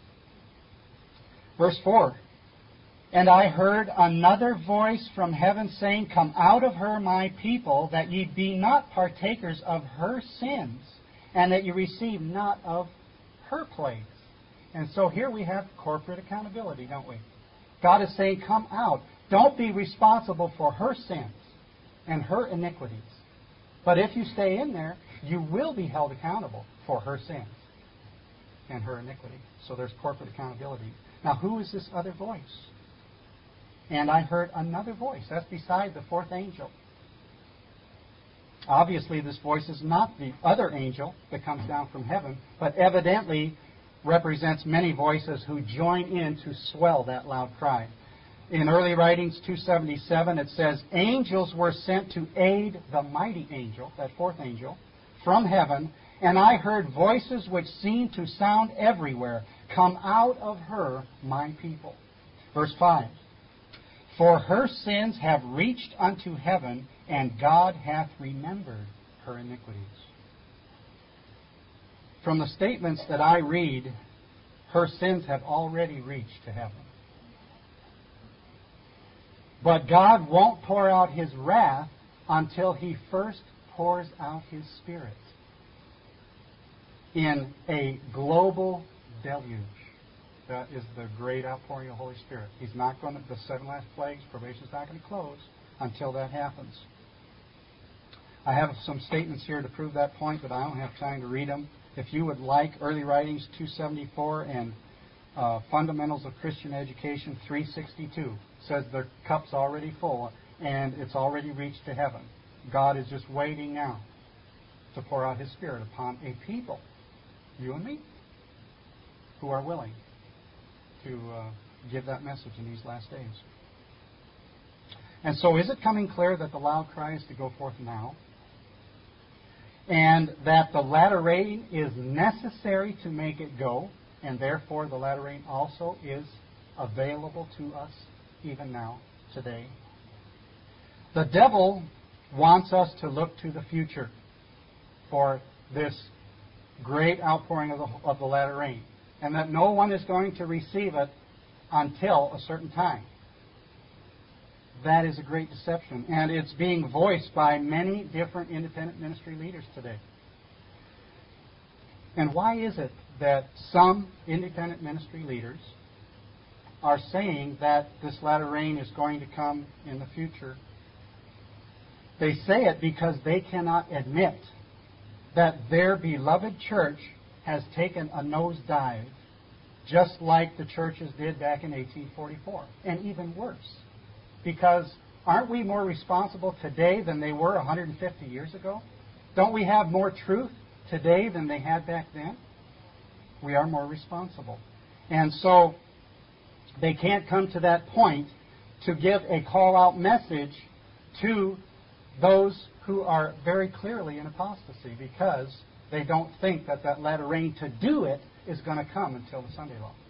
Verse four. And I heard another voice from heaven saying, Come out of her, my people, that ye be not partakers of her sins, and that ye receive not of her plagues. And so here we have corporate accountability, don't we? God is saying, come out. Don't be responsible for her sins and her iniquities. But if you stay in there, you will be held accountable for her sins and her iniquity. So there's corporate accountability. Now, who is this other voice? And I heard another voice. That's beside the fourth angel. Obviously, this voice is not the other angel that comes down from heaven, but evidently represents many voices who join in to swell that loud cry. In early writings two seventy-seven, it says, Angels were sent to aid the mighty angel, that fourth angel, from heaven, and I heard voices which seemed to sound everywhere, Come out of her, my people. Verse five. For her sins have reached unto heaven, and God hath remembered her iniquities. From the statements that I read, her sins have already reached to heaven. But God won't pour out His wrath until He first pours out His Spirit in a global deluge. That is the great outpouring of the Holy Spirit. He's not going to, the seven last plagues, probation's not going to close until that happens. I have some statements here to prove that point, but I don't have time to read them. If you would like, Early Writings two seventy-four and uh, Fundamentals of Christian Education three sixty-two says the cup's already full and it's already reached to heaven. God is just waiting now to pour out His Spirit upon a people, you and me, who are willing to uh, give that message in these last days. And so is it coming clear that the loud cry is to go forth now? And that the latter rain is necessary to make it go, and therefore the latter rain also is available to us even now, today. The devil wants us to look to the future for this great outpouring of the, of the latter rain, and that no one is going to receive it until a certain time. That is a great deception, and it's being voiced by many different independent ministry leaders today. And why is it that some independent ministry leaders are saying that this latter rain is going to come in the future? They say it because they cannot admit that their beloved church has taken a nosedive, just like the churches did back in eighteen forty-four, and even worse. Because aren't we more responsible today than they were one hundred fifty years ago? Don't we have more truth today than they had back then? We are more responsible. And so they can't come to that point to give a call-out message to those who are very clearly in apostasy, because they don't think that that latter rain to do it is going to come until the Sunday law.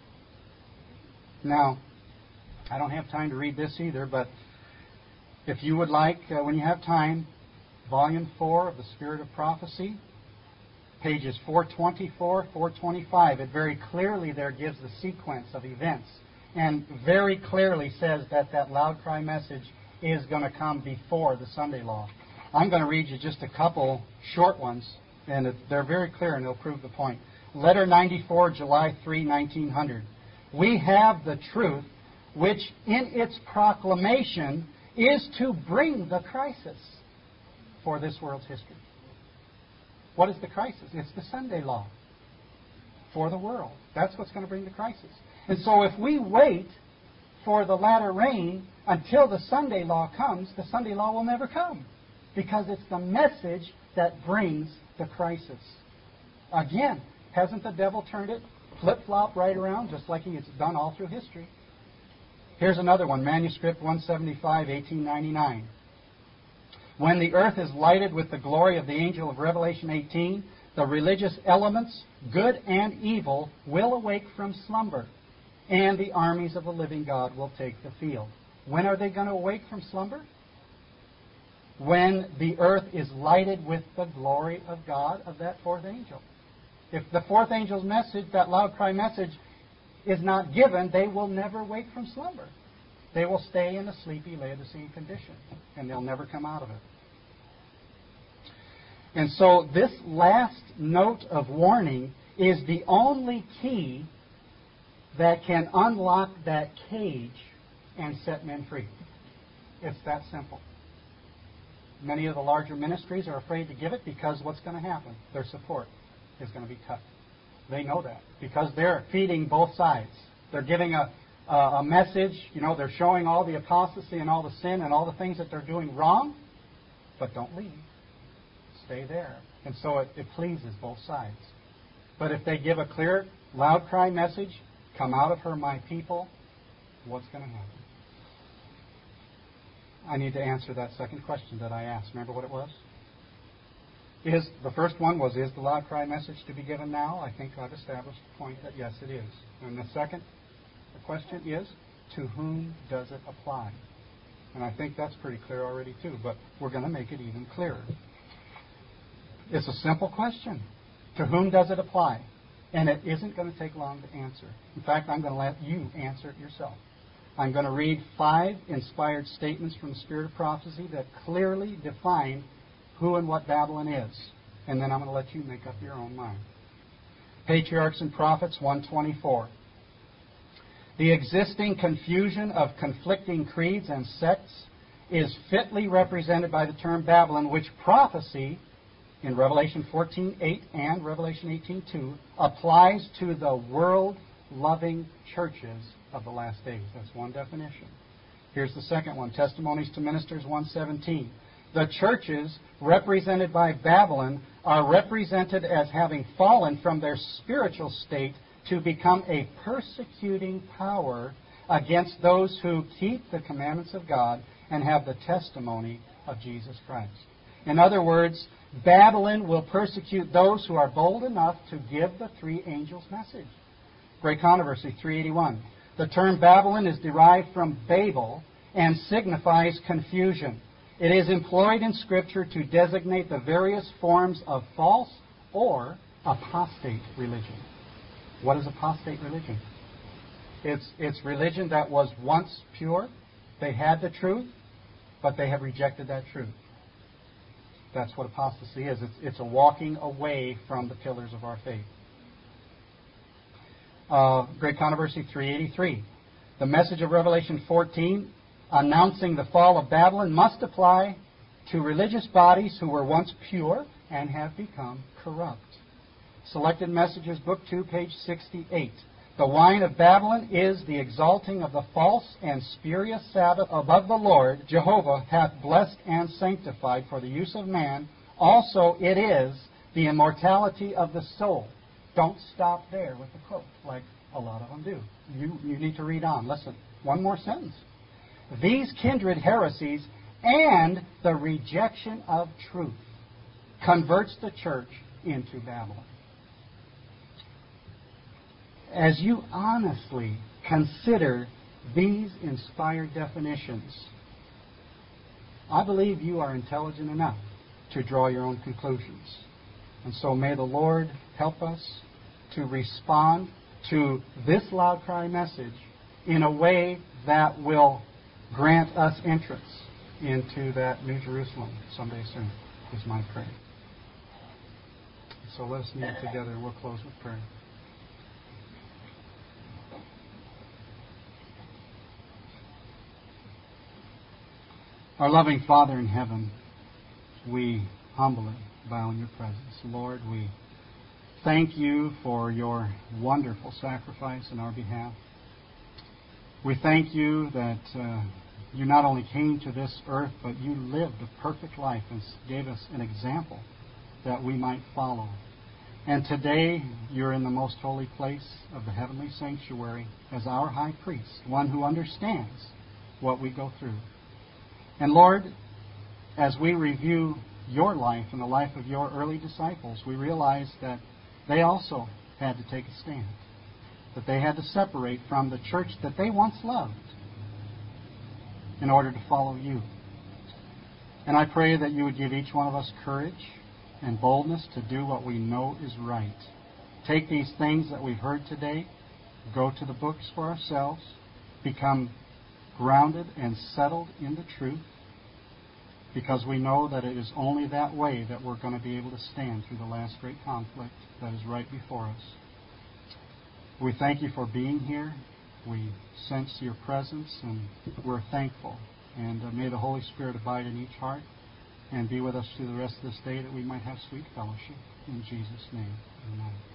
Now, I don't have time to read this either, but if you would like, uh, when you have time, Volume four of the Spirit of Prophecy, pages four twenty-four, four twenty-five, it very clearly there gives the sequence of events, and very clearly says that that loud cry message is going to come before the Sunday law. I'm going to read you just a couple short ones, and it, they're very clear, and they'll prove the point. Letter ninety-four, July third, nineteen hundred. We have the truth, which in its proclamation is to bring the crisis for this world's history. What is the crisis? It's the Sunday law for the world. That's what's going to bring the crisis. And so if we wait for the latter rain until the Sunday law comes, the Sunday law will never come, because it's the message that brings the crisis. Again, hasn't the devil turned it flip-flop right around, just like he has done all through history? Here's another one, Manuscript one seventy-five, eighteen ninety-nine. When the earth is lighted with the glory of the angel of Revelation eighteen, the religious elements, good and evil, will awake from slumber, and the armies of the living God will take the field. When are they going to awake from slumber? When the earth is lighted with the glory of God of that fourth angel. If the fourth angel's message, that loud cry message, is not given, they will never wake from slumber. They will stay in a sleepy Laodicean condition, and they'll never come out of it. And so this last note of warning is the only key that can unlock that cage and set men free. It's that simple. Many of the larger ministries are afraid to give it because what's going to happen? Their support is going to be cut. They know that because they're feeding both sides. They're giving a, a, a message, you know, they're showing all the apostasy and all the sin and all the things that they're doing wrong, but don't leave. Stay there. And so it, it pleases both sides. But if they give a clear, loud cry message, come out of her, my people, what's going to happen? I need to answer that second question that I asked. Remember what it was? Is the first one was, is the loud cry message to be given now? I think I've established the point that yes, it is. And the second the question is, to whom does it apply? And I think that's pretty clear already too, but we're going to make it even clearer. It's a simple question. To whom does it apply? And it isn't going to take long to answer. In fact, I'm going to let you answer it yourself. I'm going to read five inspired statements from the Spirit of Prophecy that clearly define who and what Babylon is. And then I'm going to let you make up your own mind. Patriarchs and Prophets one twenty-four. The existing confusion of conflicting creeds and sects is fitly represented by the term Babylon, which prophecy in Revelation fourteen eight and Revelation eighteen two applies to the world-loving churches of the last days. That's one definition. Here's the second one, Testimonies to Ministers one seventeen. The churches represented by Babylon are represented as having fallen from their spiritual state to become a persecuting power against those who keep the commandments of God and have the testimony of Jesus Christ. In other words, Babylon will persecute those who are bold enough to give the three angels' message. Great Controversy three eighty-one. The term Babylon is derived from Babel and signifies confusion. It is employed in Scripture to designate the various forms of false or apostate religion. What is apostate religion? It's, it's religion that was once pure. They had the truth, but they have rejected that truth. That's what apostasy is. It's, it's a walking away from the pillars of our faith. Uh, Great Controversy three eighty-three. The message of Revelation fourteen announcing the fall of Babylon must apply to religious bodies who were once pure and have become corrupt. Selected Messages, Book two, page sixty-eight. The wine of Babylon is the exalting of the false and spurious Sabbath above the Lord. Jehovah hath blessed and sanctified for the use of man. Also it is the immortality of the soul. Don't stop there with the quote, like a lot of them do. You, you need to read on. Listen, one more sentence. These kindred heresies and the rejection of truth converts the church into Babylon. As you honestly consider these inspired definitions, I believe you are intelligent enough to draw your own conclusions. And so may the Lord help us to respond to this loud cry message in a way that will grant us entrance into that New Jerusalem someday soon, is my prayer. So let us kneel together and we'll close with prayer. Our loving Father in heaven, we humbly bow in your presence. Lord, we thank you for your wonderful sacrifice in our behalf. We thank you that uh, you not only came to this earth, but you lived a perfect life and gave us an example that we might follow. And today, you're in the most holy place of the heavenly sanctuary as our high priest, one who understands what we go through. And Lord, as we review your life and the life of your early disciples, we realize that they also had to take a stand, that they had to separate from the church that they once loved in order to follow you. And I pray that you would give each one of us courage and boldness to do what we know is right. Take these things that we've heard today, go to the books for ourselves, become grounded and settled in the truth, because we know that it is only that way that we're going to be able to stand through the last great conflict that is right before us. We thank you for being here. We sense your presence, and we're thankful. And uh, may the Holy Spirit abide in each heart and be with us through the rest of this day, that we might have sweet fellowship. In Jesus' name, amen.